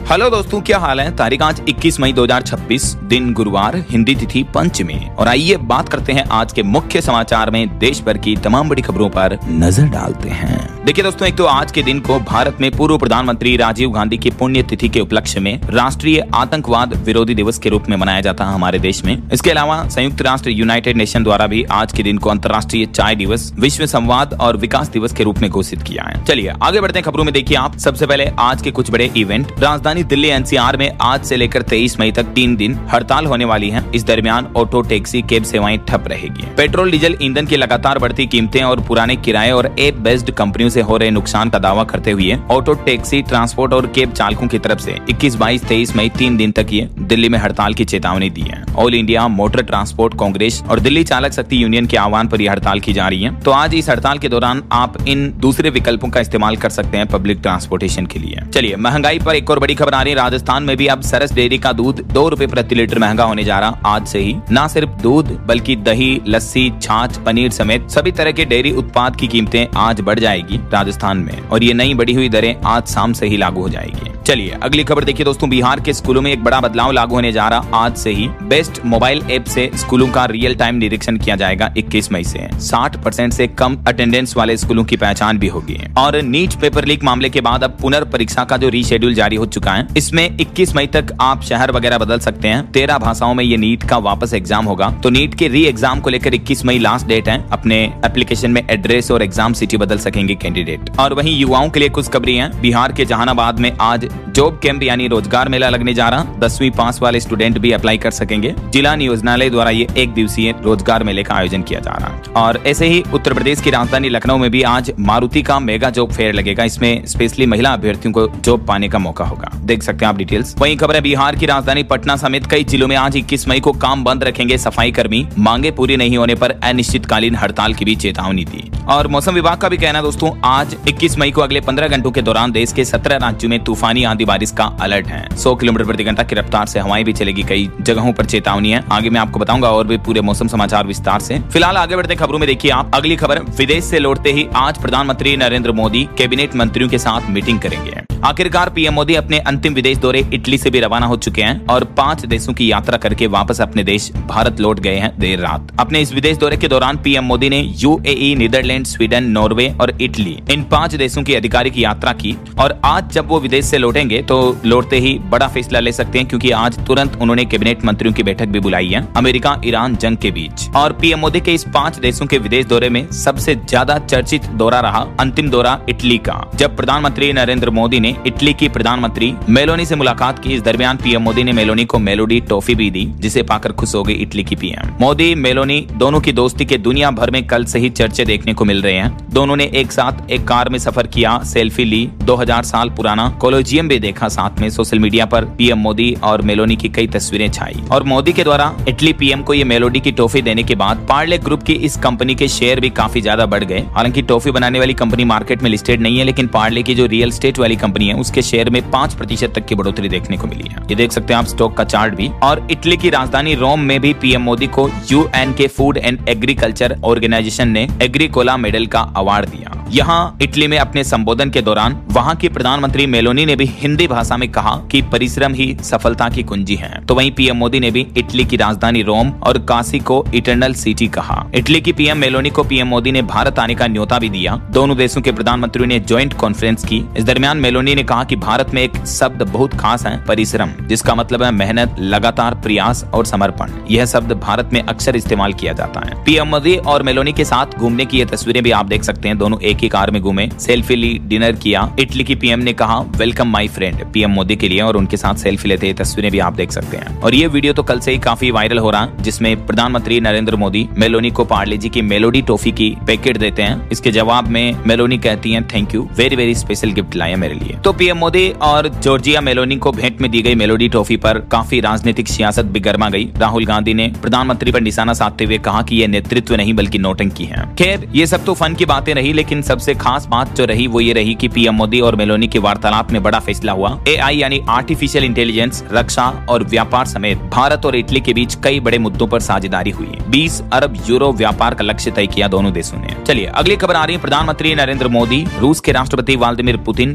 Hello दोस्तों, क्या हाल है। तारीख आज 21 मई 2026, दिन गुरुवार, हिंदी तिथि पंचमी। और आइए बात करते हैं आज के मुख्य समाचार में देश भर की तमाम बड़ी खबरों पर नजर डालते हैं। देखिए दोस्तों, एक तो आज के दिन को भारत में पूर्व प्रधानमंत्री राजीव गांधी की पुण्य तिथि के उपलक्ष्य में राष्ट्रीय आतंकवाद विरोधी दिवस के रूप में मनाया जाता है हमारे देश में। इसके अलावा संयुक्त राष्ट्र यूनाइटेड नेशन द्वारा भी आज के दिन को अंतर्राष्ट्रीय चाय दिवस, विश्व संवाद और विकास दिवस के रूप में घोषित किया है। चलिए आगे बढ़ते हैं खबरों में। देखिए आप, सबसे पहले आज के कुछ बड़े इवेंट। राजधानी दिल्ली एनसीआर में आज से लेकर 23 मई तक 3 दिन हड़ताल होने वाली है। इस दरमियान ऑटो, टैक्सी, कैब सेवाएं ठप रहेगी। पेट्रोल डीजल ईंधन की लगातार बढ़ती कीमतें और पुराने किराए और ऐप बेस्ड कंपनियों से हो रहे नुकसान का दावा करते हुए ऑटो, टैक्सी, ट्रांसपोर्ट और कैब चालकों की तरफ से 21, 22, 23 मई 3 दिन तक ये दिल्ली में हड़ताल की चेतावनी दी है। All India motor transport congress और दिल्ली चालक शक्ति यूनियन के आह्वान पर यह हड़ताल की जा रही है। तो आज इस हड़ताल के दौरान आप इन दूसरे विकल्पों का इस्तेमाल कर सकते हैं पब्लिक ट्रांसपोर्टेशन के लिए। चलिए महंगाई पर एक और बड़ी खबर आ रही है। राजस्थान में भी अब सरस डेयरी का दूध 2 रुपए प्रति लीटर महंगा होने जा रहा आज से ही। न सिर्फ दूध बल्कि दही, लस्सी, छाछ, पनीर समेत सभी तरह के डेयरी उत्पाद की कीमतें आज बढ़ जाएगी राजस्थान में, और ये नई बढ़ी हुई दरें आज शाम से ही लागू हो जाएगी। चलिए अगली खबर देखिए दोस्तों, बिहार के स्कूलों में एक बड़ा बदलाव लागू होने जा रहा आज से ही। बेस्ट मोबाइल ऐप से स्कूलों का रियल टाइम निरीक्षण किया जाएगा 21 मई से। 60% से कम अटेंडेंस वाले स्कूलों की पहचान भी होगी। और नीट पेपर लीक मामले के बाद अब पुनर्परीक्षा का जो रीशेड्यूल जारी हो चुका है, इसमें 21 मई तक आप शहर वगैरह बदल सकते हैं। 13 भाषाओं में ये नीट का वापस एग्जाम होगा। तो नीट के री एग्जाम को लेकर 21 मई लास्ट डेट है। अपने एप्लीकेशन में एड्रेस और एग्जाम सिटी बदल सकेंगे कैंडिडेट। और वहीं युवाओं के लिए कुछ खबरें हैं। बिहार के जहानाबाद में आज जॉब कैंप यानी रोजगार मेला लगने जा रहा। 10वीं पास वाले स्टूडेंट भी अप्लाई कर सकेंगे। जिला नियोजनालय द्वारा ये 1 दिवसीय रोजगार मेले का आयोजन किया जा रहा। और ऐसे ही उत्तर प्रदेश की राजधानी लखनऊ में भी आज मारुति का मेगा जॉब फेयर लगेगा। इसमें स्पेशली महिला अभ्यर्थियों को जॉब पाने का मौका होगा। देख सकते हैं आप डिटेल्स। वहीं खबर है, बिहार की राजधानी पटना समेत कई जिलों में आज 21 मई को काम बंद रखेंगे सफाई कर्मी। मांगे पूरी नहीं होने पर अनिश्चितकालीन हड़ताल की भी चेतावनी दी। और मौसम विभाग का भी कहना दोस्तों, आज 21 मई को अगले 15 घंटों के दौरान देश के 17 राज्यों में तूफानी आंधी बारिश का अलर्ट है। 100 किलोमीटर प्रति घंटा की रफ्तार से हवाएं भी चलेगी। कई जगहों पर चेतावनी है। आगे मैं आपको बताऊंगा और भी पूरे मौसम समाचार विस्तार से। फिलहाल आगे बढ़ते खबरों में देखिए आप, अगली खबर, विदेश से लौटते ही आज प्रधानमंत्री नरेंद्र मोदी कैबिनेट मंत्रियों के साथ मीटिंग करेंगे। आखिरकार पीएम मोदी अपने अंतिम विदेश दौरे इटली से भी रवाना हो चुके हैं और 5 देशों की यात्रा करके वापस अपने देश भारत लौट गए हैं देर रात। अपने इस विदेश दौरे के दौरान पीएम मोदी ने यूएई, नीदरलैंड, स्वीडन, नॉर्वे और इटली, इन 5 देशों की आधिकारिक यात्रा की। और आज जब वो विदेश से लौटेंगे तो लौटते ही बड़ा फैसला ले सकते हैं, क्योंकि आज तुरंत उन्होंने कैबिनेट मंत्रियों की बैठक भी बुलाई है अमेरिका ईरान जंग के बीच। और पीएम मोदी के इस 5 देशों के विदेश दौरे में सबसे ज्यादा चर्चित दौरा रहा अंतिम दौरा इटली का, जब प्रधानमंत्री नरेंद्र मोदी ने इटली की प्रधानमंत्री मेलोनी से मुलाकात की। इस दरमियान पीएम मोदी ने मेलोनी को मेलोडी टॉफी भी दी, जिसे पाकर खुश हो गई इटली की पीएम। मोदी मेलोनी दोनों की दोस्ती के दुनिया भर में कल से ही चर्चे देखने को मिल रहे हैं। दोनों ने एक साथ एक कार में सफर किया, सेल्फी ली, 2000 साल पुराना कोलोजियम भी देखा साथ में। सोशल मीडिया पर पीएम मोदी और मेलोनी की कई तस्वीरें छाई। और मोदी के द्वारा इटली पीएम को ये मेलोडी की टॉफी देने के बाद पार्ले ग्रुप की इस कंपनी के शेयर भी काफी ज्यादा बढ़ गए। हालांकि टॉफी बनाने वाली कंपनी मार्केट में लिस्टेड नहीं है, लेकिन पार्ले की जो रियल एस्टेट वाली कंपनी है उसके शेयर में 5% तक की बढ़ोतरी देखने को मिली है। ये देख सकते हैं आप स्टॉक का चार्ट भी। और इटली की राजधानी रोम में भी पीएम मोदी को यूएन के फूड एंड एग्रीकल्चर ऑर्गेनाइजेशन ने एग्रीकोला मेडल का अवार्ड दिया। यहाँ इटली में अपने संबोधन के दौरान वहाँ की प्रधानमंत्री मेलोनी ने भी हिंदी भाषा में कहा कि परिश्रम ही सफलता की कुंजी है। तो वहीं पीएम मोदी ने भी इटली की राजधानी रोम और काशी को इटरनल सिटी कहा। इटली की पीएम मेलोनी को पीएम मोदी ने भारत आने का न्योता भी दिया। दोनों देशों के प्रधानमंत्रियों ने ज्वाइंट कॉन्फ्रेंस की। इस दरमियान मेलोनी ने कहा कि भारत में एक शब्द बहुत खास है, परिश्रम, जिसका मतलब है मेहनत, लगातार प्रयास और समर्पण। यह शब्द भारत में अक्सर इस्तेमाल किया जाता है। पीएम मोदी और मेलोनी के साथ घूमने की ये तस्वीरें भी आप देख सकते हैं। दोनों एक ही कार में घूमे, सेल्फी ली, डिनर किया। इटली की पीएम ने कहा welcome my friend PM Modi के लिए, और उनके साथ सेल्फी लेते तस्वीरें भी आप देख सकते हैं। और ये वीडियो तो कल से ही काफी वायरल हो रहा, जिसमें प्रधानमंत्री नरेंद्र मोदी मेलोनी को पार्ले जी की मेलोडी टॉफी की पैकेट देते हैं। इसके जवाब में मेलोनी कहती हैं thank you, very very special gift लाया मेरे लिए। तो पीएम मोदी और जॉर्जिया मेलोनी को भेंट में दी गई मेलोडी टॉफी पर काफी राजनीतिक सियासत भी गर्मा गई। राहुल गांधी ने प्रधानमंत्री पर निशाना साधते हुए कहा कि यह नेतृत्व नहीं बल्कि नौटंकी है। खैर ये सब तो फन की बातें रही, लेकिन सबसे खास बात जो रही वो ये रही कि पीएम मोदी और मेलोनी की वार्तालाप में बड़ा फैसला हुआ। एआई यानी आर्टिफिशियल इंटेलिजेंस, रक्षा और व्यापार समेत भारत और इटली के बीच कई बड़े मुद्दों पर साझेदारी हुई। 20 अरब यूरो व्यापार का लक्ष्य तय किया दोनों देशों ने। चलिए अगली खबर आ रही है। प्रधानमंत्री नरेंद्र मोदी, रूस के राष्ट्रपति व्लादिमीर पुतिन और चीन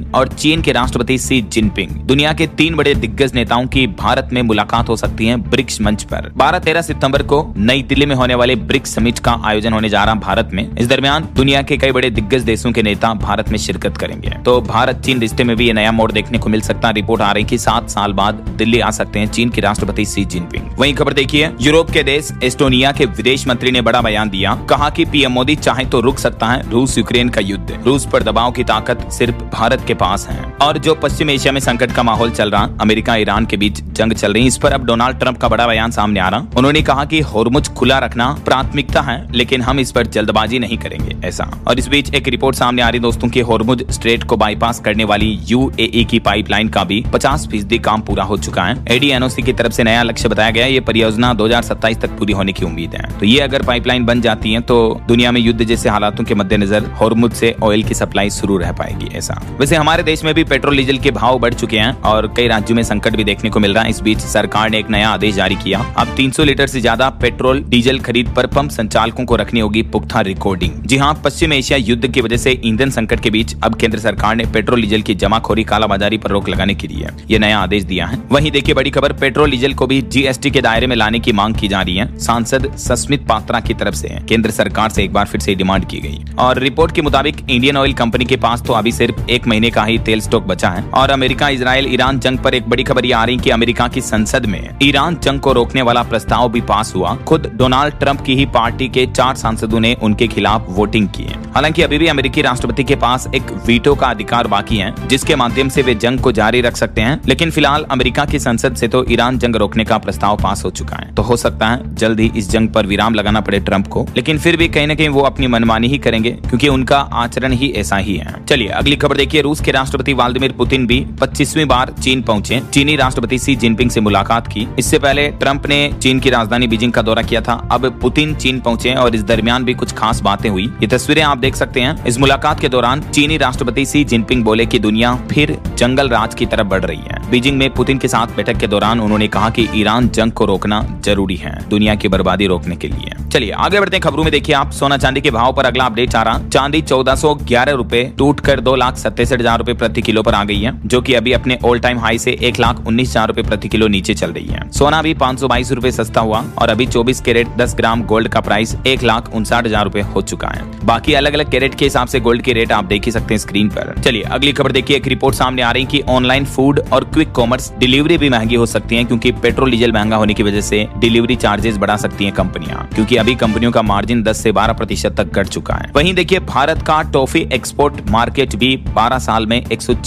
चीन के राष्ट्रपति शी जिनपिंग। दुनिया के 3 बड़े दिग्गज नेताओं की भारत में मुलाकात हो सकती है ब्रिक्स मंच पर। 12-13 सितंबर को नई दिल्ली में होने वाले ब्रिक्स समिट का आयोजन होने जा रहा भारत में। इस दरमियान दुनिया के कई बड़े दिग्गज देशों के नेता भारत में शिरकत करेंगे। तो भारत चीन रिश्ते में भी ये नया मोड़ देखने को मिल सकता है। रिपोर्ट आ रही कि 7 साल बाद दिल्ली आ सकते हैं चीन के राष्ट्रपति शी जिनपिंग। वहीं खबर देखिए, यूरोप के देश एस्टोनिया के विदेश मंत्री ने बड़ा बयान दिया। कहा कि पीएम मोदी चाहे तो रुक सकता है रूस यूक्रेन का युद्ध। रूस पर दबाव की ताकत सिर्फ भारत के पास है। और जो पश्चिम एशिया में संकट का माहौल चल रहा, अमेरिका ईरान के बीच जंग चल रही, इस पर अब डोनाल्ड ट्रंप का बड़ा बयान सामने आ रहा। उन्होंने कहा कि होर्मुज खुला रखना प्राथमिकता है, लेकिन हम इस पर जल्दबाजी नहीं करेंगे ऐसा। और इस बीच एक रिपोर्ट सामने आ रही दोस्तों की होर्मुज स्ट्रेट को बाईपास करने वाली यूएई की पाइपलाइन का भी 50% काम पूरा हो चुका है। एडीएनओसी की तरफ से नया लक्ष्य बताया गया। ये परियोजना 2027 तक पूरी होने की उम्मीद है। तो ये अगर पाइपलाइन बन जाती है तो दुनिया में युद्ध जैसे हालातों के मद्देनजर होर्मुज से ऑयल की सप्लाई शुरू रह पाएगी ऐसा। वैसे हमारे देश में भी पेट्रोल डीजल के भाव बढ़ चुके हैं और कई राज्यों में संकट भी देखने को मिल रहा है। इस बीच सरकार ने एक नया आदेश जारी किया। अब 300 लीटर से ज्यादा पेट्रोल डीजल खरीद पर पंप संचालकों को रखनी होगी पुख्ता रिकॉर्डिंग। जी हाँ, पश्चिम एशिया युद्ध की वजह से ईंधन संकट के बीच अब केंद्र सरकार ने पेट्रोल डीजल की जमाखोरी कालाबाजारी पर रोक लगाने के लिए ये नया आदेश दिया है। वहीं देखिए बड़ी खबर, पेट्रोल डीजल को भी जीएसटी के दायरे में लाने की मांग की जा रही है। सांसद सस्मित पात्रा की तरफ से केंद्र सरकार से एक बार फिर से डिमांड की गई। और रिपोर्ट के मुताबिक इंडियन ऑयल कंपनी के पास तो अभी सिर्फ 1 महीने का ही तेल स्टॉक बचा है। और अमेरिका इजराइल ईरान जंग पर एक बड़ी खबर ये आ रही कि अमेरिका की संसद में ईरान जंग को रोकने वाला प्रस्ताव भी पास हुआ। खुद डोनाल्ड ट्रंप की ही पार्टी के 4 सांसदों ने उनके खिलाफ वोटिंग की है। हालांकि अभी भी अमेरिकी राष्ट्रपति के पास एक वीटो का अधिकार बाकी है, जिसके माध्यम से वे जंग को जारी रख सकते हैं। लेकिन फिलहाल अमेरिका की संसद से तो ईरान जंग रोकने का प्रस्ताव पास हो चुका है। तो हो सकता है जल्द ही इस जंग पर विराम लगाना पड़े ट्रंप को। लेकिन फिर भी कहीं न कहीं वो अपनी मनमानी ही करेंगे, क्योंकि उनका आचरण ही ऐसा ही है। चलिए अगली खबर देखिए, रूस के राष्ट्रपति व्लादिमीर पुतिन भी 25वीं बार चीन पहुंचे। चीनी राष्ट्रपति शी जिनपिंग से मुलाकात की। इससे पहले ट्रंप ने चीन की राजधानी बीजिंग का दौरा किया था। अब पुतिन चीन पहुंचे और इस दरमियान भी कुछ खास बातें हुई। ये तस्वीरें आप देख सकते हैं। इस मुलाकात के दौरान चीनी राष्ट्रपति शी जिनपिंग बोले कि दुनिया फिर जंगल राज की तरफ बढ़ रही है। बीजिंग में पुतिन के साथ बैठक के दौरान उन्होंने कहा कि ईरान जंग को रोकना जरूरी है दुनिया की बर्बादी रोकने के लिए। चलिए आगे बढ़ते हैं खबरों में। देखिए आप, सोना चांदी के भाव पर अगला अपडेट आ रहा। चांदी 1411 रुपए टूट कर 2,67,000 रुपए प्रति किलो पर आ गई है, जो कि अभी अपने ऑल टाइम हाई से 1,19,000 रुपए प्रति किलो नीचे चल रही है। सोना भी 522 रुपए सस्ता हुआ और अभी 24 कैरेट 10 ग्राम गोल्ड का प्राइस 1,59,000 रुपए हो चुका है। बाकी अलग अलग कैरेट के हिसाब से गोल्ड के रेट आप देख ही सकते हैं स्क्रीन पर। चलिए अगली खबर देखिए, एक रिपोर्ट सामने आ रही कि ऑनलाइन फूड और क्विक कॉमर्स डिलीवरी भी महंगी हो सकती है, क्योंकि पेट्रोल डीजल महंगा होने की वजह से डिलीवरी चार्जेस बढ़ा सकती है कंपनियां, क्योंकि अभी कंपनियों का मार्जिन 10 से 12% तक घट चुका है। वहीं देखिए भारत का टॉफी एक्सपोर्ट मार्केट भी 12 साल में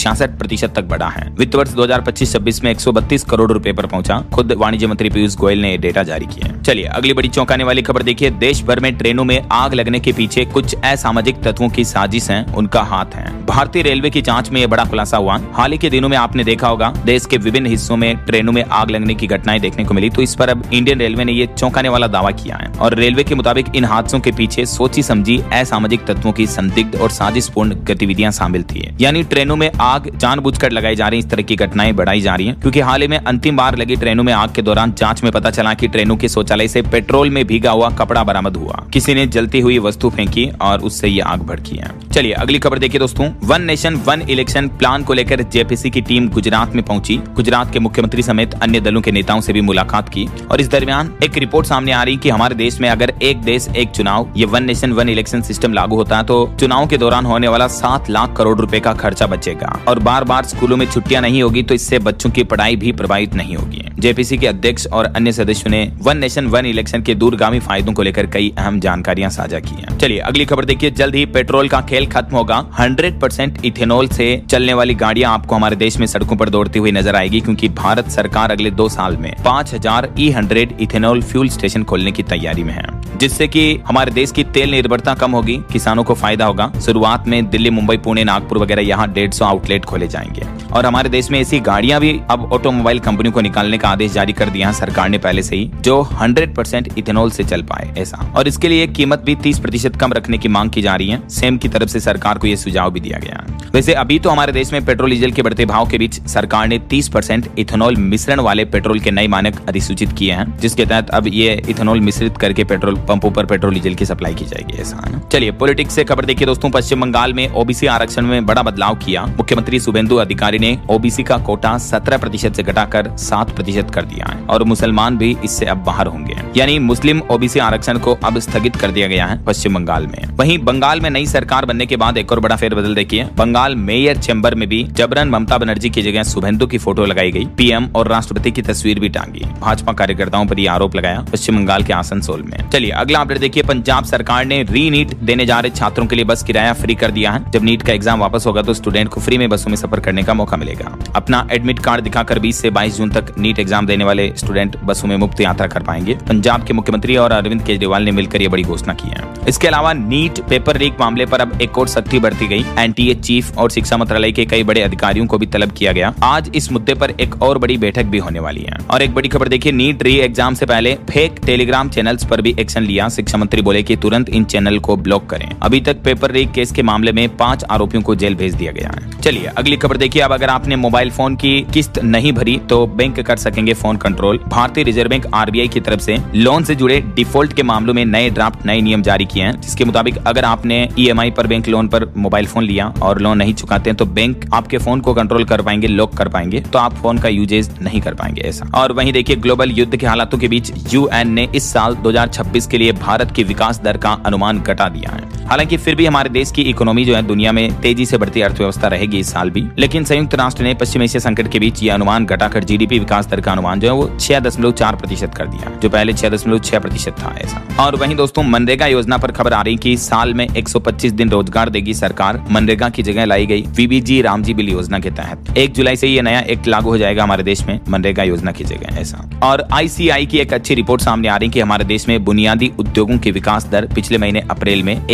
166% तक बढ़ा है। वित्त वर्ष 2025-26 में 132 करोड़ रुपए पर पहुंचा। खुद वाणिज्य मंत्री पीयूष गोयल ने डेटा जारी किया। चलिए अगली बड़ी चौंकाने वाली खबर देखिए, देश भर में ट्रेनों में आग लगने के पीछे कुछ असामाजिक तत्वों की साजिश है, उनका हाथ है। भारतीय रेलवे की जांच में यह बड़ा खुलासा हुआ। हाल ही के दिनों में आपने देखा होगा देश के विभिन्न हिस्सों में ट्रेनों में आग लगने की घटनाएं देखने को मिली। तो इस पर अब इंडियन रेलवे ने ये चौंकाने वाला दावा किया है। और रेलवे के मुताबिक इन हादसों के पीछे सोची समझी असामाजिक तत्वों की संदिग्ध और साजिशपूर्ण गतिविधियां शामिल थी। यानी ट्रेनों में आग जानबूझकर लगाई जा रही, इस तरह की घटनाएं बढ़ाई जा रही हैं। क्योंकि हाल ही में अंतिम बार लगी ट्रेनों में आग के दौरान जांच में पता चला कि ट्रेनों के शौचालय से पेट्रोल में भीगा हुआ कपड़ा बरामद हुआ। किसी ने जलती हुई वस्तु फेंकी और उससे ये आग भड़की है। चलिए अगली खबर देखिए दोस्तों, one nation one election plan को लेकर जेपीसी की टीम गुजरात में पहुंची। गुजरात के मुख्यमंत्री समेत अन्य दलों के नेताओं से भी मुलाकात की। और इस दरमियान एक रिपोर्ट सामने आ रही कि हमारे देश में अगर एक देश एक चुनाव, ये one nation one election system लागू होता है तो चुनाव के दौरान होने वाला 7 लाख करोड़ रुपए का खर्चा बचेगा। और बार बार स्कूलों में छुट्टियां नहीं होगी, तो इससे बच्चों की पढ़ाई भी प्रभावित नहीं होगी। जेपीसी के अध्यक्ष और अन्य सदस्यों ने वन नेशन वन इलेक्शन के दूरगामी फायदों को लेकर कई अहम जानकारियां साझा की हैं। चलिए अगली खबर देखिए, जल्द ही पेट्रोल का खेल खत्म होगा। 100% इथेनॉल से चलने वाली गाड़ियां आपको हमारे देश में सड़कों पर दौड़ती हुई नजर आएगी, क्योंकि भारत सरकार अगले 2 साल में 5000 E100 इथेनॉल फ्यूल स्टेशन खोलने की तैयारी में है, जिससे कि हमारे देश की तेल निर्भरता कम होगी, किसानों को फायदा होगा। शुरुआत में दिल्ली, मुंबई, पुणे, नागपुर वगैरह यहाँ 150 आउटलेट खोले जाएंगे। और हमारे देश में ऐसी गाड़ियां भी अब ऑटोमोबाइल कंपनियों को निकालने का आदेश जारी कर दिया है सरकार ने पहले से ही, जो 100% इथेनॉल से चल पाए ऐसा। और इसके लिए कीमत भी 30% कम रखने की मांग की जा रही है। सेम की तरफ से सरकार को यह सुझाव भी दिया गया है। वैसे अभी तो हमारे देश में पेट्रोल डीजल के बढ़ते भाव के बीच सरकार ने 30% इथेनॉल मिश्रण वाले पेट्रोल के नए मानक अधिसूचित किए हैं, जिसके तहत अब ये इथेनॉल मिश्रित करके पेट्रोल पंपों पर पेट्रोल डीजल की सप्लाई की जाएगी, ऐसा है ना। चलिए पॉलिटिक्स से खबर देखिए दोस्तों, पश्चिम बंगाल में ओबीसी आरक्षण में बड़ा बदलाव किया। मुख्यमंत्री शुभेंदु अधिकारी ने ओबीसी का कोटा 17% से घटाकर 7% कर दिया है और मुसलमान भी इससे अब बाहर होंगे, यानी मुस्लिम ओबीसी आरक्षण को अब स्थगित कर दिया गया है पश्चिम बंगाल में। वहीं बंगाल में नई सरकार बनने के बाद एक और बड़ा फेरबदल देखिए, बंगाल मेयर चेंबर में भी जबरन ममता बनर्जी की जगह शुभेंदु की फोटो लगाई गई, पीएम और राष्ट्रपति की तस्वीर भी टांगी। भाजपा कार्यकर्ताओं पर यह आरोप लगाया पश्चिम बंगाल के आसनसोल में। चलिए अगला अपडेट देखिए, पंजाब सरकार ने री नीट देने जा रहे छात्रों के लिए बस किराया फ्री कर दिया है। जब नीट का एग्जाम वापस होगा तो स्टूडेंट को फ्री में बसों में सफर करने का मौका मिलेगा। अपना एडमिट कार्ड दिखाकर 20 से 22 जून तक नीट एग्जाम देने वाले स्टूडेंट बसों में मुफ्त यात्रा कर पाएंगे। पंजाब के मुख्यमंत्री और अरविंद केजरीवाल ने मिलकर यह बड़ी घोषणा की है। इसके अलावा नीट पेपर लीक मामले पर अब एक और सख्ती बढ़ती गई। एनटीए चीफ और शिक्षा मंत्रालय के कई बड़े अधिकारियों को भी तलब किया गया। आज इस मुद्दे पर एक और बड़ी बैठक भी होने वाली है। और एक बड़ी खबर देखिए, नीट री एग्जाम से पहले फेक टेलीग्राम चैनल्स पर भी एक्शन लिया। शिक्षा मंत्री बोले कि तुरंत इन चैनल को ब्लॉक करें। अभी तक पेपर लीक केस के मामले में 5 आरोपियों को जेल भेज दिया गया है। चलिए अगली खबर देखिए, अब अगर आपने मोबाइल फोन की किस्त नहीं भरी तो बैंक कर सकेंगे फोन कंट्रोल। भारतीय रिजर्व बैंक आरबीआई की तरफ से लोन से जुड़े डिफॉल्ट के मामलों में नए ड्राफ्ट नए नियम जारी किए हैं, जिसके मुताबिक अगर आपने ईएमआई पर बैंक लोन पर मोबाइल फोन लिया और लोन नहीं चुकाते हैं तो बैंक आपके फोन को कंट्रोल कर पाएंगे, लॉक कर पाएंगे, तो आप फोन का यूजेज नहीं कर पाएंगे ऐसा। और वहीं देखिए, ग्लोबल युद्ध के हालातों के बीच यूएन ने इस साल 2026 के लिए भारत की विकास दर का अनुमान घटा दिया है। हालांकि फिर भी हमारे देश की इकोनॉमी जो है दुनिया में तेजी से बढ़ती अर्थव्यवस्था रहेगी इस साल भी, लेकिन संयुक्त राष्ट्र ने पश्चिम एशिया संकट के बीच यह अनुमान घटाकर जीडीपी विकास दर का अनुमान जो है वो 6.4% कर दिया, जो पहले 6.6% था ऐसा। और वहीं दोस्तों, मनरेगा योजना पर खबर आ रही कि साल में 125 दिन रोजगार देगी सरकार। मनरेगा की जगह लाई गई वीबीजी रामजी बिल योजना के तहत 1 जुलाई से ये नया एक्ट लागू हो जाएगा हमारे देश में, मनरेगा योजना की जगह ऐसा। और आईसीआई की एक अच्छी रिपोर्ट सामने आ रही कि हमारे देश में बुनियादी उद्योगों की विकास दर पिछले महीने अप्रैल में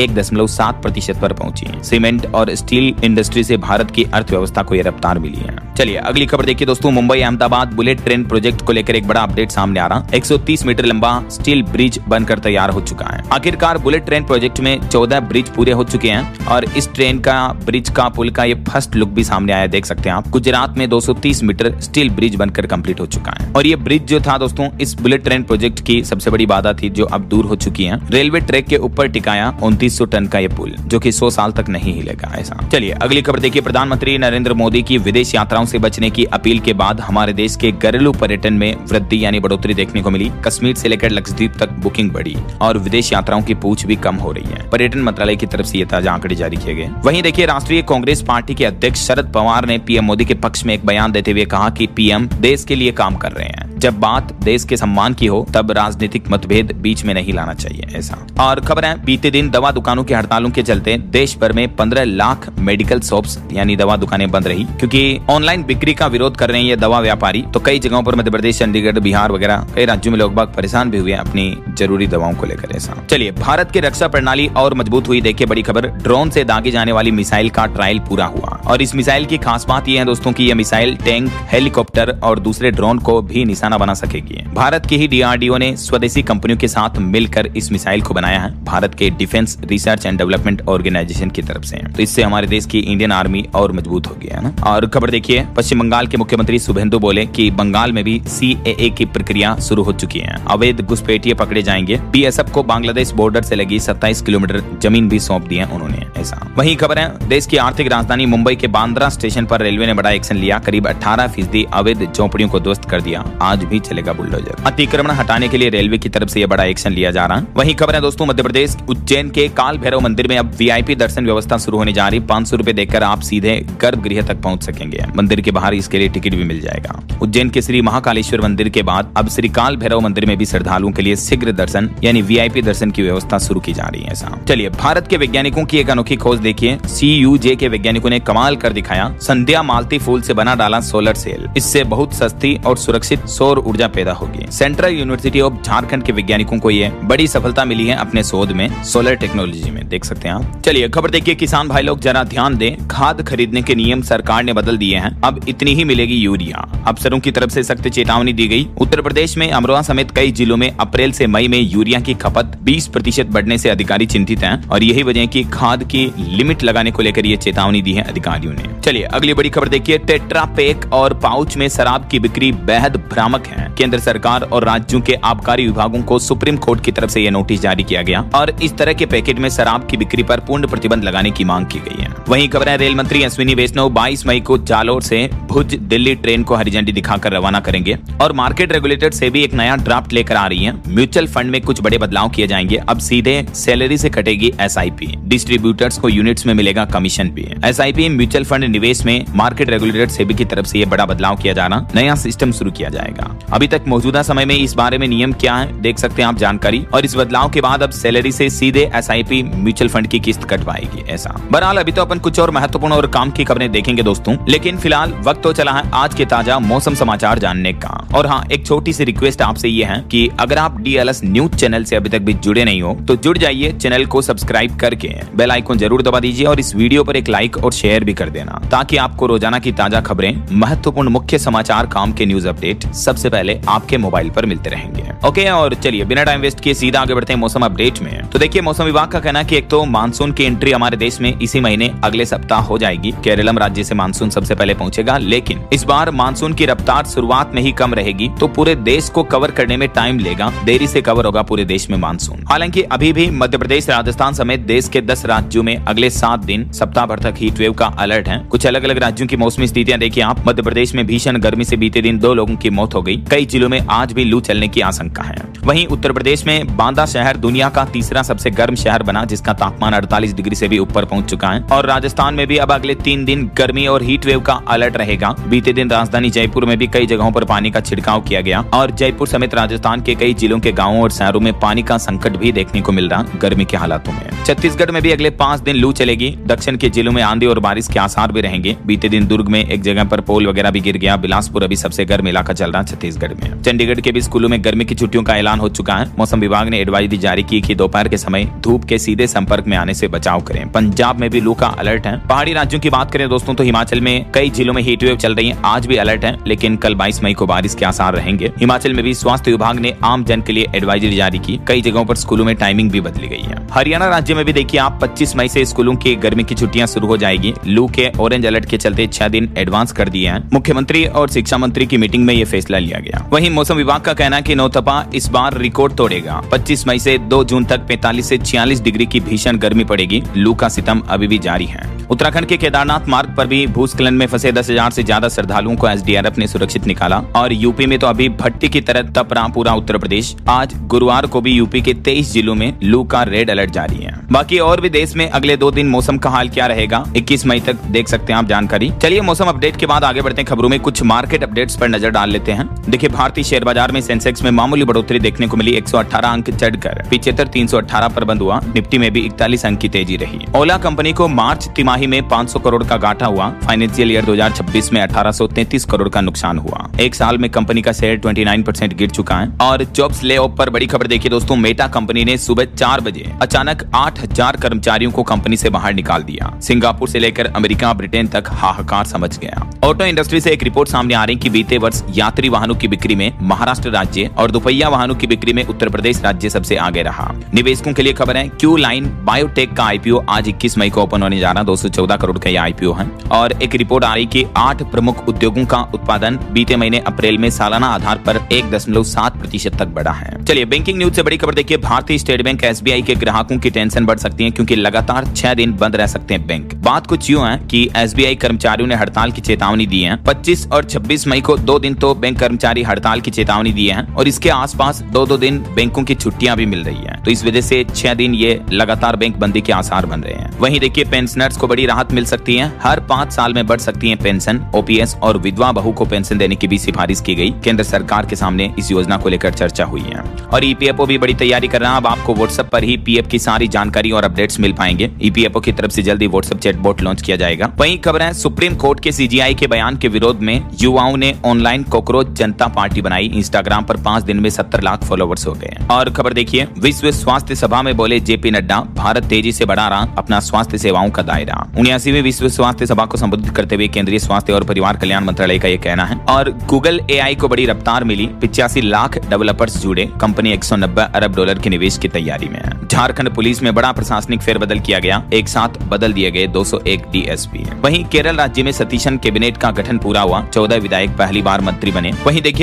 1.7% पर पहुंची है। सीमेंट और स्टील इंडस्ट्री से भारत की अर्थव्यवस्था को यह रफ्तार मिली है। चलिए अगली खबर देखिए दोस्तों, Mumbai Ahmedabad bullet train project को लेकर एक बड़ा अपडेट सामने आ रहा। 130 मीटर लंबा स्टील ब्रिज बनकर तैयार हो चुका है। आखिरकार बुलेट ट्रेन प्रोजेक्ट में 14 ब्रिज पूरे हो चुके हैं और इस ट्रेन का ब्रिज का पुल का ये फर्स्ट लुक भी सामने आया, देख सकते हैं आप। गुजरात में 230 मीटर स्टील ब्रिज बनकर कंप्लीट हो चुका है। और ये ब्रिज जो था दोस्तों, इस बुलेट ट्रेन प्रोजेक्ट की सबसे बड़ी बाधा थी जो अब दूर हो चुकी है। रेलवे ट्रैक के ऊपर टिकाया 2900 टन का ये पुल, जो कि 100 साल तक नहीं हिलेगा ऐसा। चलिए अगली खबर देखिए, प्रधानमंत्री नरेंद्र मोदी की विदेश यात्राओं से बचने की अपील के बाद हमारे देश के घरेलू पर्यटन में वृद्धि यानी बढ़ोतरी देखने को मिली। कश्मीर से लेकर लक्षद्वीप तक बुकिंग बढ़ी और विदेश यात्राओं की पूछ भी कम हो रही है। पर्यटन मंत्रालय की तरफ से ये ताजा आंकड़े जारी किए गए। वहीं देखिए, राष्ट्रीय कांग्रेस पार्टी के अध्यक्ष शरद पवार ने पीएम मोदी के पक्ष में एक बयान देते हुए कहा कि पीएम देश के लिए काम कर रहे हैं। जब बात देश के सम्मान की हो तब राजनीतिक मतभेद बीच में नहीं लाना चाहिए ऐसा। और खबर है, बीते दिन दवा दुकानों की हड़तालों के चलते देश भर में 15 लाख मेडिकल शॉप्स यानी दवा दुकानें बंद रही, क्योंकि ऑनलाइन बिक्री का विरोध कर रहे हैं ये दवा व्यापारी। तो कई जगहों पर मध्य प्रदेश, चंडीगढ़, बिहार वगैरह कई राज्यों में लोग बाग परेशान भी हुए अपनी जरूरी दवाओं को लेकर ऐसा। चलिए, भारत की रक्षा प्रणाली और मजबूत हुई। देखिए बड़ी खबर, ड्रोन से दागी जाने वाली मिसाइल का ट्रायल पूरा हुआ। और इस मिसाइल की खास बात यह है दोस्तों कि यह मिसाइल टैंक, हेलीकॉप्टर और दूसरे ड्रोन को भी निशाना बना सकेगी। भारत की ही डीआरडीओ ने स्वदेशी कंपनियों के साथ मिलकर इस मिसाइल को बनाया है, भारत के defence research and development organisation की तरफ से। तो इससे हमारे देश की इंडियन आर्मी और मजबूत हो गया है ना। और खबर देखिए, पश्चिम बंगाल के मुख्यमंत्री शुभेंदु बोले कि बंगाल में भी सीएए की प्रक्रिया शुरू हो चुकी है। अवैध घुसपैठिए पकड़े जाएंगे। बीएसएफ को बांग्लादेश बॉर्डर से लगी 27 किलोमीटर जमीन भी सौंप दी है उन्होंने ऐसा। वहीं खबर है, देश की आर्थिक राजधानी मुंबई के बांद्रा स्टेशन पर रेलवे ने बड़ा एक्शन लिया। करीब 18% अवैध झोपड़ियों को ध्वस्त कर दिया। आज भी चलेगा बुलडोजर। अतिक्रमण हटाने के लिए रेलवे की तरफ से यह बड़ा एक्शन लिया जा रहा है। वहीं खबर है दोस्तों, मध्य प्रदेश उज्जैन के काल भैरव मंदिर में अब वीआईपी दर्शन व्यवस्था शुरू होने जा रही। 500 रुपए देकर आप सीधे गर्भगृह तक पहुंच सकेंगे। मंदिर के बाहर इसके लिए टिकट भी मिल जाएगा। उज्जैन के श्री महाकालेश्वर मंदिर के बाद अब श्री काल भैरव मंदिर में भी श्रद्धालुओं के लिए शीघ्र दर्शन यानी वीआईपी दर्शन की व्यवस्था शुरू की जा रही है ऐसा। चलिए, भारत के वैज्ञानिकों की एक अनोखी खोज देखिए। CUJ के वैज्ञानिकों ने कमाल कर दिखाया। संध्या मालती फूल से बना डाला सोलर सेल। इससे बहुत सस्ती और सुरक्षित सौर ऊर्जा पैदा होगी। सेंट्रल यूनिवर्सिटी ऑफ झारखंड के वैज्ञानिकों को यह बड़ी सफलता मिली है अपने शोध में, सोलर टेक्नोलॉजी में, देख सकते हैं आप। चलिए खबर देखिए, किसान भाई लोग जरा ध्यान दें। खाद खरीदने के नियम सरकार ने बदल दिए हैं। अब इतनी ही मिलेगी यूरिया। अफसरों की तरफ से सख्त चेतावनी दी गई। उत्तर प्रदेश में अमरोहा समेत कई जिलों में अप्रैल से मई में यूरिया की खपत 20% बढ़ने से अधिकारी चिंतित हैं और यही वजह की खाद की लिमिट लगाने को लेकर ये चेतावनी दी है अधिकारियों ने। चलिए अगली बड़ी खबर देखिए, टेट्रा पैक और पाउच में शराब की बिक्री बेहद भ्रामक है। केंद्र सरकार और राज्यों के आबकारी विभागों को सुप्रीम कोर्ट की तरफ से यह नोटिस जारी किया गया और इस तरह के पैकेट में शराब की बिक्री पर पूर्ण प्रतिबंध लगाने की मांग की गई है। वहीं खबर है रेल मंत्री अश्विनी वैष्णव 22 मई को जालोर से भुज दिल्ली ट्रेन को हरी झंडी दिखाकर रवाना करेंगे और मार्केट रेगुलेटर से भी एक नया ड्राफ्ट लेकर आ रही है। म्यूचुअल फंड में कुछ बड़े बदलाव किए जाएंगे। अब सीधे सैलरी से कटेगी SIP, डिस्ट्रीब्यूटर्स को यूनिट्स में मिलेगा कमीशन भी। SIP म्यूचुअल फंड निवेश में मार्केट रेगुलेटर सेबी की तरफ से यह बड़ा बदलाव किया जाना, नया सिस्टम शुरू किया जाएगा। अभी तक मौजूदा समय में इस बारे में नियम क्या है देख सकते हैं आप जानकारी, और इस बदलाव के बाद अब सैलरी से सीधे SIP म्यूचुअल फंड की किस्त कट पाएगी। ऐसा बहरहाल अभी तो अपन कुछ और महत्वपूर्ण और काम की खबरें देखेंगे दोस्तों, लेकिन फिलहाल वक्त तो चला है आज के ताजा मौसम समाचार जानने का। और हाँ, एक छोटी सी रिक्वेस्ट आपसे ये है कि अगर आप DLS न्यूज चैनल से अभी तक भी जुड़े नहीं हो तो जुड़ जाइए, चैनल को सब्सक्राइब करके बेल आइकन जरूर दबा दीजिए और इस वीडियो पर एक लाइक और शेयर भी कर देना, ताकि आपको रोजाना की ताजा खबरें, महत्वपूर्ण मुख्य समाचार, काम के न्यूज अपडेट सबसे पहले आपके मोबाइल पर मिलते रहेंगे। ओके, और चलिए बिना टाइम वेस्ट किए सीधा आगे बढ़ते हैं मौसम अपडेट में। तो देखिए, मौसम विभाग का कहना है कि एक तो मानसून की एंट्री हमारे देश में इसी महीने अगले सप्ताह हो जाएगी। केरलम राज्य से मानसून सबसे पहले पहुंचेगा, लेकिन इस बार मानसून की रफ्तार शुरुआत में ही कम रहेगी, तो पूरे देश को कवर करने में टाइम लेगा, देरी से कवर होगा पूरे देश में मानसून। हालांकि अभी भी मध्य प्रदेश, राजस्थान समेत देश के 10 राज्यों में अगले 7 दिन सप्ताह भर तक हीट वेव का अलर्ट है। कुछ अलग अलग राज्यों की मौसमी स्थितियां देखिए आप। मध्य प्रदेश में भीषण गर्मी से बीते दिन 2 लोगों की मौत हो गई। कई जिलों में आज भी लू चलने की आशंका है। वहीं उत्तर प्रदेश में बांदा शहर दुनिया का तीसरा सबसे गर्म शहर बना, जिसका तापमान 48 डिग्री से भी ऊपर पहुंच चुका है। और राजस्थान में भी अब अगले 3 दिन गर्मी और हीट वेव का अलर्ट रहेगा। बीते दिन राजधानी जयपुर में भी कई जगहों पर पानी का छिड़काव किया गया और जयपुर समेत राजस्थान के कई जिलों के गांवों और शहरों में पानी का संकट भी देखने को मिल रहा गर्मी के हालातों में। छत्तीसगढ़ में भी अगले 5 दिन लू चलेगी। दक्षिण के जिलों में आंधी और बारिश के आसार भी रहेंगे। बीते दिन दुर्ग में एक जगह पर पोल वगैरह भी गिर गया। बिलासपुर अभी सबसे गर्म इलाका चल रहा छत्तीसगढ़ में। चंडीगढ़ के भी स्कूलों में गर्मी की छुट्टियों का ऐलान हो चुका है। मौसम विभाग ने एडवाइजरी जारी की कि दोपहर के समय धूप के सीधे संपर्क में आने से बचाव करें। पंजाब में भी लू का अलर्ट है। पहाड़ी राज्यों की बात करें दोस्तों तो हिमाचल में कई जिलों में हीट वेव चल रही है। आज भी अलर्ट है, लेकिन कल 22 मई को बारिश के आसार रहेंगे। हिमाचल में भी स्वास्थ्य विभाग ने आम जन के लिए एडवाइजरी जारी की। कई जगहों पर स्कूलों में टाइमिंग भी बदली गई है। हरियाणा राज्य में भी देखिए आप 25 मई से स्कूलों की गर्मी की छुट्टियां शुरू हो जाएगी। लू के ऑरेंज अलर्ट के चलते 6 दिन एडवांस कर दिए हैं। मुख्यमंत्री और शिक्षा मंत्री की मीटिंग में यह फैसला लिया गया। वहीं मौसम विभाग का कहना है कि नौतपा इस बार रिकॉर्ड तोड़ेगा। 25 मई से 2 जून तक 45 से 46 डिग्री की भीषण गर्मी पड़ेगी। लू का सितम अभी भी जारी है। उत्तराखंड के केदारनाथ मार्ग पर भी भूस्खलन में फंसे 10,000 से ज्यादा श्रद्धालुओं को SDRF ने सुरक्षित निकाला। और यूपी में तो अभी भट्टी की तरह तप रहा पूरा उत्तर प्रदेश। आज गुरुवार को भी यूपी के 23 जिलों में लू का रेड अलर्ट जारी है। बाकी और भी देश में अगले 2 दिन मौसम का हाल क्या रहेगा 21 मई तक देख सकते हैं आप जानकारी। चलिए मौसम अपडेट के बाद आगे बढ़ते हैं खबरों में। कुछ मार्केट अपडेट्स पर नजर डाल लेते हैं। देखिए, भारतीय शेयर बाजार में सेंसेक्स में मामूली बढ़ोतरी देखने को मिली। 118 अंक चढ़कर 75,318 पर बंद हुआ। निफ्टी में भी 41 अंक की तेजी रही। ओला कंपनी को मार्च तिमाही में 500 करोड़ का घाटा हुआ। फाइनेंशियल ईयर 2026 में 1833 करोड़ का नुकसान हुआ। एक साल में कंपनी का शेयर 29% गिर चुका है। और जॉब्स ले ऑफ पर बड़ी खबर देखिए दोस्तों। मेटा कंपनी ने सुबह 4 बजे अचानक 8,000 कर्मचारियों को कंपनी से बाहर निकाल दिया। सिंगापुर से लेकर अमेरिका, ब्रिटेन तक हाहाकार समझ गया। ऑटो इंडस्ट्री से एक रिपोर्ट सामने आ रही कि बीते वर्ष यात्री वाहनों की बिक्री में महाराष्ट्र राज्य और दोपहिया वाहनों की बिक्री में उत्तर प्रदेश राज्य सबसे आगे रहा। निवेशकों के लिए खबर है, क्यू लाइन बायोटेक का IPO आज 21 मई को ओपन होने जा रहा। 214 करोड़ का यह IPO है। और एक रिपोर्ट आ रही कि 8 प्रमुख उद्योगों का उत्पादन बीते महीने अप्रैल में सालाना आधार पर 1.7% तक बढ़ा है। चलिए बैंकिंग न्यूज से बड़ी खबर देखिए। भारतीय स्टेट बैंक SBI के ग्राहकों की टेंशन बढ़ सकती है, क्योंकि लगातार 6 दिन बंद रह सकते हैं बैंक। बात कुछ यूं है कि SBI कर्मचारियों ने हड़ताल की चेतावनी दी है। 25 और 26 मई को 2 दिन तो बैंक कर्मचारी हड़ताल की चेतावनी दी है और इसके आसपास 2-2 दिन बैंकों की छुट्टियां भी मिल रही है। तो इस वजह से 6 दिन ये लगातार बैंक बंदी के आसार बन रहे हैं। वहीं देखिए, पेंशनर्स को बड़ी राहत मिल सकती है। हर 5 साल में बढ़ सकती है पेंशन। OPS और विधवा बहू को पेंशन देने की भी सिफारिश की गई। केंद्र सरकार के सामने इस योजना को लेकर चर्चा हुई है। और EPFO भी बड़ी तैयारी कर रहा है। अब आपको WhatsApp पर ही PF की सारी जानकारी और अपडेट्स मिल पाएंगे। EPFO की तरफ से जल्दी WhatsApp चैटबॉट लॉन्च किया जाएगा। वहीं खबर है, सुप्रीम कोर्ट के CGI के बयान के विरोध में युवाओं ने ऑनलाइन कॉकरोच जनता पार्टी बनाई। इंस्टाग्राम पर 5 दिन में 70 लाख फॉलोवर्स हो गए। और खबर देखिए, विश्व स्वास्थ्य सभा में बोले JP नड्डा, भारत तेजी से बढ़ा रहा अपना स्वास्थ्य सेवाओं का दायरा। 79वीं विश्व स्वास्थ्य सभा को संबोधित करते हुए केंद्रीय स्वास्थ्य और परिवार कल्याण मंत्रालय का यह कहना है। और गूगल AI को बड़ी रफ्तार मिली। 85 लाख डेवलपर्स जुड़े। कंपनी 190 अरब डॉलर के निवेश की तैयारी में है। झारखंड पुलिस में बड़ा प्रशासनिक फेरबदल किया गया। एक साथ बदल दिए गए 201 DSP। वहीं केरल राज्य में सतीशन कैबिनेट का गठन पूरा हुआ। 14 विधायक पहली बार मंत्री बने। वहीं देखिए,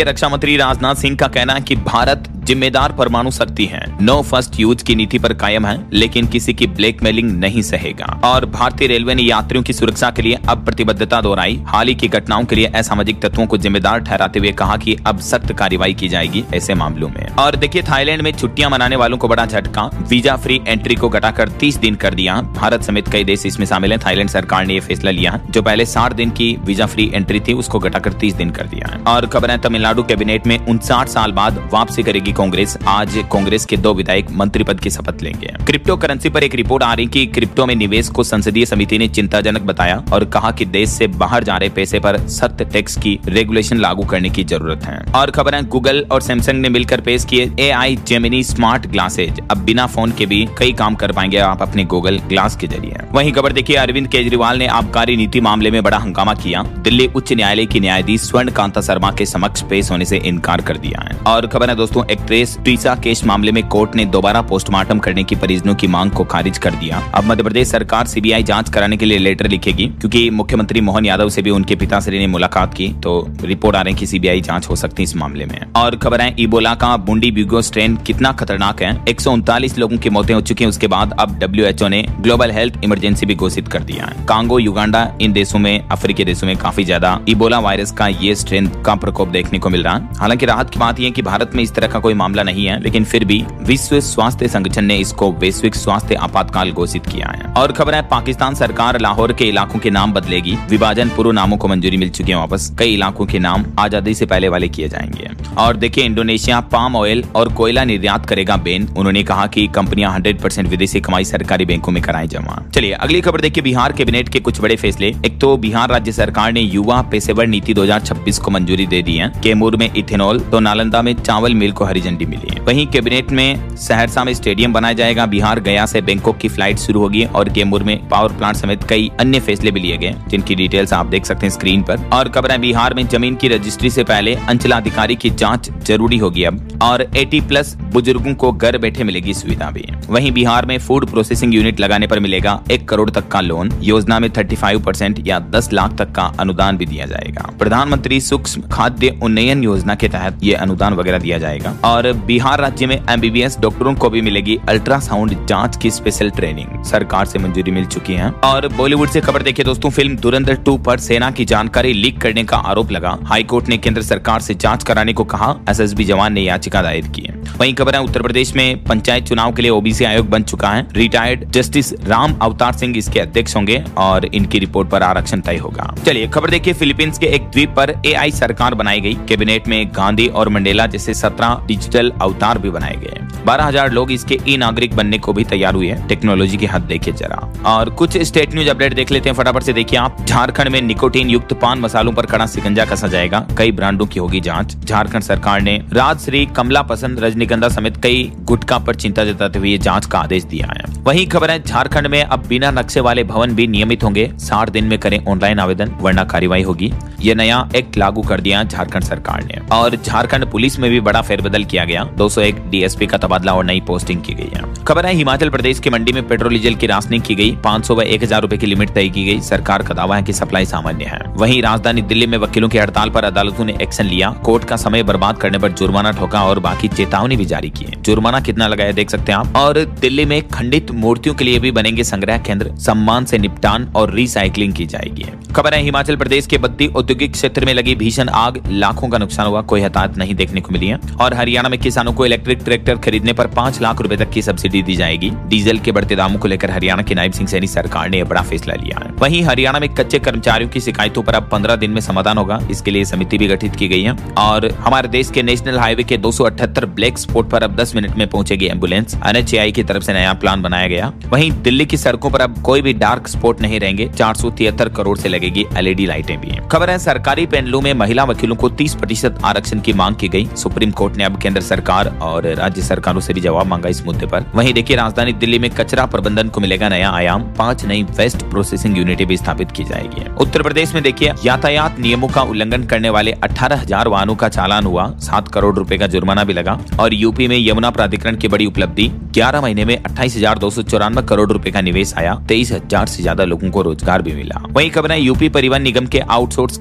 रक्षा मंत्री राजनाथ सिंह का कहना है कि भारत जिम्मेदार परमाणु शक्ति है, नो फर्स्ट यूज की नीति पर कायम है, लेकिन किसी की ब्लैकमेलिंग नहीं सहेगा। और भारतीय रेलवे ने यात्रियों की सुरक्षा के लिए अब प्रतिबद्धता दोहराई। हाल ही की घटनाओं के लिए असामाजिक तत्वों को जिम्मेदार ठहराते हुए कहा कि अब सख्त कार्रवाई की जाएगी ऐसे मामलों में। और देखिए, थाईलैंड में छुट्टियां मनाने वालों को बड़ा झटका, वीजा फ्री एंट्री को घटाकर 30 दिन कर दिया। भारत समेत कई देश इसमें शामिल है। थाईलैंड सरकार ने यह फैसला लिया, जो पहले 60 दिन की वीजा फ्री एंट्री थी उसको घटाकर 30 दिन कर दिया है। और खबर है, तमिलनाडु कैबिनेट में 59 साल बाद वापसी करेगी कांग्रेस। आज कांग्रेस के 2 विधायक मंत्री पद की शपथ लेंगे। क्रिप्टो करेंसी पर एक रिपोर्ट आ रही कि क्रिप्टो में निवेश को संसदीय समिति ने चिंताजनक बताया और कहा कि देश से बाहर जा रहे पैसे पर सख्त टैक्स की रेगुलेशन लागू करने की जरूरत है। और खबर है, गूगल और सैमसंग ने मिलकर पेश किए AI जेमिनी स्मार्ट ग्लासेज। अब बिना फोन के भी कई काम कर पाएंगे आप अपने गूगल ग्लास के जरिए। वहीं खबर देखिए, अरविंद केजरीवाल ने आबकारी नीति मामले में बड़ा हंगामा किया। दिल्ली उच्च न्यायालय की न्यायाधीश स्वर्ण कांता शर्मा के समक्ष पेश होने से इनकार कर दिया है। और खबर है दोस्तों, एक्ट्रेस टीसा केस मामले में कोर्ट ने दोबारा पोस्टमार्टम करने की परिजनों की मांग को खारिज कर दिया। अब मध्य प्रदेश सरकार CBI जांच कराने के लिए लेटर लिखेगी, क्योंकि मुख्यमंत्री मोहन यादव से भी उनके पिताश्री ने मुलाकात की, तो रिपोर्ट आ रही है कि CBI जांच हो सकती है इस मामले में। और खबर है, इबोला का बुंडीबुगो स्ट्रेन कितना खतरनाक है। 139 लोगों की मौतें हो चुकी हैं। उसके बाद अब WHO ने ग्लोबल हेल्थ इमरजेंसी भी घोषित कर दिया है। कांगो, युगांडा, इन देशों में, अफ्रीकी देशों में काफी ज्यादा इबोला वायरस का ये स्ट्रेन का प्रकोप देखने को मिल रहा है। हालांकि राहत की बात यह है कि भारत में इस तरह का कोई मामला नहीं है, लेकिन फिर भी विश्व स्वास्थ्य संगठन ने इसको वैश्विक स्वास्थ्य आपातकाल घोषित किया है। और खबर है, पाकिस्तान सरकार लाहौर के इलाकों के नाम बदलेगी। विभाजन पूर्व नामों को मंजूरी मिल चुकी है वापस। कई इलाकों के नाम आजादी से पहले वाले किए जाएंगे। और देखिए, इंडोनेशिया पाम ऑयल और कोयला निर्यात करेगा बैन। उन्होंने कहा कि कंपनियां 100% विदेशी कमाई सरकारी बैंकों में कराएं जमा। चलिए अगली खबर देखिए, बिहार कैबिनेट के कुछ बड़े फैसले। एक तो बिहार राज्य सरकार ने युवा पेशेवर नीति 2026 को मंजूरी दे दी है। कैमूर में इथेनॉल तो नालंदा में चावल मिल को हरी झंडी मिली है। वहीं कैबिनेट में सहरसा में स्टेडियम बनाया जाएगा। बिहार गया से बैंकॉक की फ्लाइट शुरू होगी और कैमूर में पावर प्लांट समेत कई अन्य फैसले भी लिए गए, जिनकी डिटेल्स आप देख सकते हैं स्क्रीन पर। और खबर है, बिहार में जमीन की रजिस्ट्री से पहले अंचलाधिकारी की जांच जरूरी होगी अब। और 80+ बुजुर्गों को घर बैठे मिलेगी सुविधा भी। वहीं बिहार में फूड प्रोसेसिंग यूनिट लगाने पर मिलेगा 1 करोड़ तक का लोन। योजना में 35% या 10 लाख तक का अनुदान भी दिया जाएगा। प्रधानमंत्री सूक्ष्म खाद्य उन्नयन योजना के तहत ये अनुदान वगैरह दिया जाएगा। और बिहार राज्य में MBBS डॉक्टरों को भी मिलेगी अल्ट्रासाउंड जांच की स्पेशल ट्रेनिंग। सरकार से मंजूरी मिल चुकी है। और बॉलीवुड से खबर देखिए दोस्तों, फिल्म धुरंधर 2 पर सेना की जानकारी लीक करने का आरोप लगा। हाईकोर्ट ने केंद्र सरकार से जांच कराने को कहा। SSB जवान ने याचिका दायर की है। वहीं खबर है, उत्तर प्रदेश में पंचायत चुनाव के लिए OBC आयोग बन चुका है। रिटायर्ड जस्टिस राम अवतार सिंह इसके अध्यक्ष होंगे और इनकी रिपोर्ट पर आरक्षण तय होगा। चलिए खबर देखिए, फिलीपींस के एक द्वीप पर AI सरकार बनाई गई। कैबिनेट में गांधी और मंडेला जैसे 17 डिजिटल अवतार भी बनाए गए। 12,000 लोग इसके ई-नागरिक बनने को भी तैयार हुए हैं। टेक्नोलॉजी की हद देखिए जरा। और कुछ स्टेट न्यूज अपडेट देख लेते हैं फटाफट से। देखिए आप, झारखंड में निकोटीन युक्त पान मसालों पर कड़ा शिकंजा कसा जाएगा। कई ब्रांडों की होगी जांच। झारखंड सरकार ने राजश्री, कमला पसंद, रजनीगंधा समेत कई गुटखा पर चिंता जताते हुए जांच का आदेश दिया है। वहीं खबर है, झारखंड में अब बिना नक्शे वाले भवन भी नियमित होंगे। 60 दिन में करें ऑनलाइन आवेदन, वरना कार्रवाई होगी। यह नया एक्ट लागू कर दिया झारखंड सरकार ने। और झारखंड पुलिस में भी बड़ा फेरबदल किया गया। 201 DSP का तबादला और नई पोस्टिंग की गई है। खबर है, हिमाचल प्रदेश की मंडी में पेट्रोल डीजल की राशनिंग की गई। 500 व 1,000 रुपए की लिमिट तय की गई। सरकार का दावा है कि सप्लाई सामान्य है। वहीं राजधानी दिल्ली में वकीलों की हड़ताल पर अदालतों ने एक्शन लिया। कोर्ट का समय बर्बाद करने पर जुर्माना ठोका और बाकी चेतावनी भी जारी की है। जुर्माना कितना लगाया देख सकते हैं आप। और दिल्ली में खंडित मूर्तियों के लिए भी बनेंगे संग्रह केंद्र। सम्मान से निपटान और रिसाइकलिंग की जाएगी। खबर है, हिमाचल प्रदेश के बद्दी औद्योगिक क्षेत्र में लगी भीषण आग, लाखों का नुकसान हुआ, कोई हताहत नहीं देखने को मिली है। और हरियाणा में किसानों को इलेक्ट्रिक ट्रैक्टर खरीदने पर 5 लाख रुपए तक की सब्सिडी दी जाएगी। डीजल के बढ़ते दामों को लेकर हरियाणा की नायब सिंह सैनी सरकार ने बड़ा फैसला लिया है। वहीं हरियाणा में कच्चे कर्मचारियों की शिकायतों पर अब 15 दिन में समाधान होगा। इसके लिए समिति भी गठित की गई है। और हमारे देश के नेशनल हाईवे के 278 ब्लैक स्पॉट पर अब 10 मिनट में पहुंचेगी एम्बुलेंस। NHAI की तरफ से नया प्लान बनाया गया। वहीं दिल्ली की सड़कों पर अब कोई भी डार्क स्पॉट नहीं रहेंगे। 473 करोड़ से लगेगी LED लाइटें भी। खबर है, सरकारी पैनलों में महिला वकीलों को 30% आरक्षण की मांग की गई। सुप्रीम कोर्ट ने अब केंद्र सरकार और राज्य सरकारों से भी जवाब मांगा इस मुद्दे पर। वहीं देखिए, राजधानी दिल्ली में कचरा प्रबंधन को मिलेगा नया आयाम। 5 नई वेस्ट प्रोसेसिंग यूनिटें भी स्थापित की जाएगी। उत्तर प्रदेश में देखिए, यातायात नियमों का उल्लंघन करने वाले 18,000 वाहनों का चालान हुआ। 7 करोड़ रुपए का जुर्माना भी लगा। और यूपी में यमुना प्राधिकरण की बड़ी उपलब्धि, 11 महीने में 28,294 करोड़ रुपए का निवेश आया। 23,000 से ज्यादा लोगों को रोजगार भी मिला। वहीं खबर है, यूपी परिवहन निगम के आउटसोर्स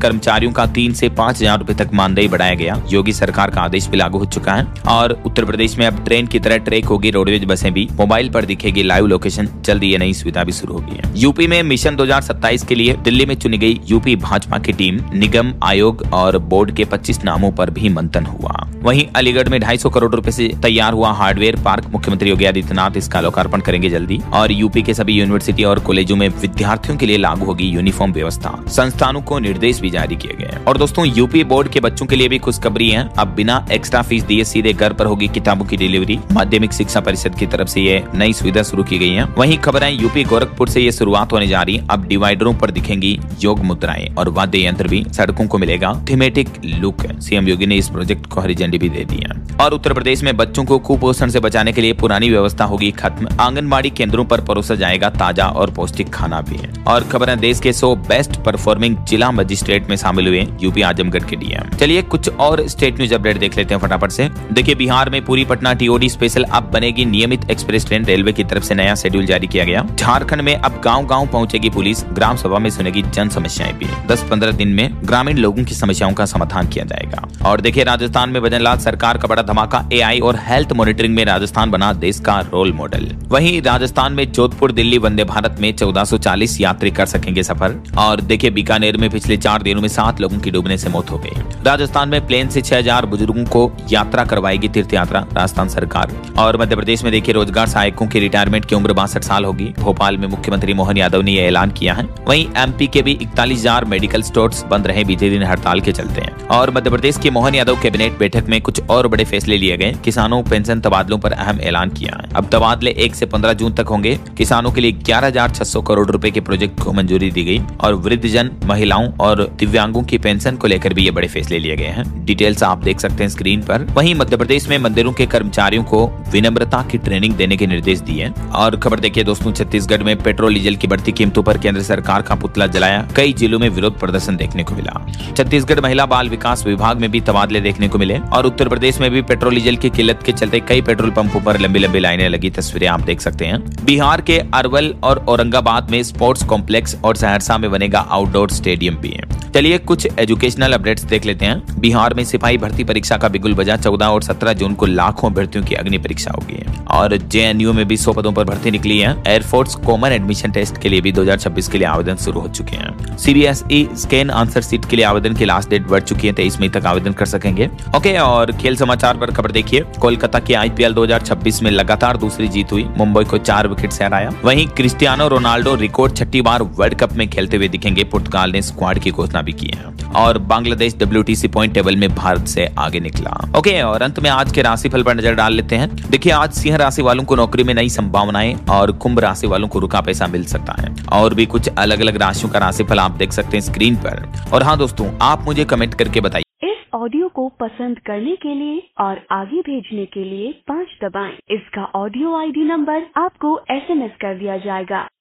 कर्मचारियों का 3 से 5 हजार रूपए तक मानदेय बढ़ाया गया। योगी सरकार का आदेश भी लागू हो चुका है। और उत्तर प्रदेश में अब ट्रेन की तरह ट्रैक होगी रोडवेज बसें भी, मोबाइल पर दिखेगी लाइव लोकेशन। जल्दी ये नई सुविधा भी शुरू होगी। यूपी में मिशन 2027 के लिए दिल्ली में चुनी गई यूपी भाजपा की टीम, निगम, आयोग और बोर्ड के 25 नामों पर भी मंथन हुआ। वहीं अलीगढ़ में 250 करोड़ रुपए से तैयार हुआ हार्डवेयर पार्क, मुख्यमंत्री योगी आदित्यनाथ इसका लोकार्पण करेंगे जल्दी। और यूपी के सभी यूनिवर्सिटी और कॉलेजों में विद्यार्थियों के लिए लागू होगी यूनिफॉर्म व्यवस्था। संस्थानों को निर्देश भी जारी किए गए। और दोस्तों, यूपी बोर्ड के बच्चों के लिए भी खुशखबरी है। अब बिना एक्स्ट्रा फीस दिए सीधे घर पर होगी किताबों की डिलीवरी। माध्यमिक शिक्षा परिषद की तरफ से ये नई सुविधा शुरू की गई है। वहीं खबर है यूपी गोरखपुर से ये शुरुआत होने जा रही है। अब डिवाइडरों पर दिखेंगी योग मुद्राएं और वाद्य यंत्र भी, सड़कों को मिलेगा थीमेटिक लुक। सीएम योगी ने इस प्रोजेक्ट को हरी झंडी भी दे दी है। और उत्तर प्रदेश में बच्चों को कुपोषण से बचाने के लिए पुरानी व्यवस्था होगी खत्म। आंगनबाड़ी केंद्रों पर परोसा जाएगा ताजा और पौष्टिक खाना भी है। और खबर है देश के 100 बेस्ट परफॉर्मिंग जिला मजिस्ट्रेट में शामिल हुए यूपी आजमगढ़ के डीएम। चलिए कुछ और स्टेट न्यूज अपडेट देख लेते हैं फटाफट से। देखिए, बिहार में पूरी पटना टीओडी स्पेशल अब बनेगी नियमित एक्सप्रेस ट्रेन। रेलवे की तरफ से नया शेड्यूल जारी किया गया। झारखंड में अब गांव-गांव पहुंचेगी पुलिस, ग्राम सभा में सुनेगी जन समस्याएं भी। 10-15 दिन में ग्रामीण लोगों की समस्याओं का समाधान किया जाएगा। और देखिए, राजस्थान में भजनलाल सरकार का बड़ा धमाका, एआई और हेल्थ मॉनिटरिंग में राजस्थान बना देश का रोल मॉडल। वहीं राजस्थान में जोधपुर दिल्ली वंदे भारत में 1440 यात्री कर सकेंगे सफर। और देखिए, बीकानेर में पिछले 4 दिनों में 7 लोगों की डूबने से मौत हो गई। राजस्थान में प्लेन से 6000 बुजुर्गों को यात्रा करवाएगी तीर्थ यात्रा राजस्थान सरकार। और मध्य प्रदेश में देखिए, रोजगार सहायकों की रिटायरमेंट की उम्र 62 साल होगी। भोपाल में मुख्यमंत्री मोहन यादव ने यह ऐलान किया है। वहीं एमपी के भी 41,000 मेडिकल स्टोर्स बंद रहे बीते दिन हड़ताल के चलते हैं। और मध्य प्रदेश की मोहन यादव कैबिनेट बैठक में कुछ और बड़े फैसले लिए गए। किसानों पेंशन तबादलों पर अहम ऐलान किया है। अब तबादले 1 से 15 जून तक होंगे। किसानों के लिए 11,600 करोड़ रुपए के प्रोजेक्ट को मंजूरी दी गई। और वृद्धजन, महिलाओं और दिव्यांगों की पेंशन को लेकर भी ये बड़े फैसले लिए गए हैं। डिटेल्स आप देख सकते हैं स्क्रीन पर। वहीं मध्य प्रदेश में मंदिरों के कर्मचारियों को विनम्रता की ट्रेनिंग देने के निर्देश दिए। और खबर देखिए दोस्तों, छत्तीसगढ़ में पेट्रोल डीजल की बढ़ती कीमतों पर केंद्र सरकार का पुतला जलाया। कई जिलों में विरोध प्रदर्शन देखने को मिला। छत्तीसगढ़ महिला बाल विकास विभाग में भी तबादले देखने को मिले। और उत्तर प्रदेश में भी पेट्रोल डीजल की किल्लत के चलते कई पेट्रोल पंपों पर लंबी लंबी लाइनें लगी, तस्वीरें आप देख सकते हैं। बिहार के अरवल और औरंगाबाद में स्पोर्ट्स कॉम्प्लेक्स और सहरसा में बनेगा आउटडोर स्टेडियम भी है। चलिए कुछ एजुकेशनल अपडेट्स देख लेते हैं। बिहार में सिपाही भर्ती परीक्षा का बिगुल बजा। 14 और 17 जून को लाखों अभ्यर्थियों की अग्नि परीक्षा होगी। और जेएनयू में भी 100 पदों पर भर्ती निकली है। एयरफोर्स कॉमन एडमिशन टेस्ट के लिए भी 2026 के लिए आवेदन शुरू हो चुके हैं। सीबीएसई स्कैन आंसर सीट के लिए आवेदन की लास्ट डेट बढ़ चुकी है। 23 मई तक आवेदन कर सकेंगे। ओके, और खेल समाचार पर खबर देखिए। कोलकाता की आईपीएल 2026 में लगातार दूसरी जीत हुई। मुंबई को 4 विकेट से हराया। वहीं क्रिस्टियानो रोनाल्डो रिकॉर्ड 6ठी बार वर्ल्ड कप में खेलते हुए दिखेंगे। पुर्तगाल ने स्क्वाड की घोषणा भी की है। और बांग्लादेश WTC पॉइंट टेबल में भारत से आगे निकला। ओके, और अंत में आज के राशिफल पर नजर डाल लेते हैं। देखिए, आज सिंह राशि वालों को नौकरी में नई संभावनाएं और कुंभ राशि वालों को रुका पैसा मिल सकता है। और भी कुछ अलग अलग राशियों का राशिफल आप देख सकते हैं स्क्रीन पर। और हाँ दोस्तों, आप मुझे कमेंट करके बताइए। इस ऑडियो को पसंद करने के लिए और आगे भेजने के लिए 5 दबाएं। इसका ऑडियो ID नंबर आपको SMS कर दिया जाएगा।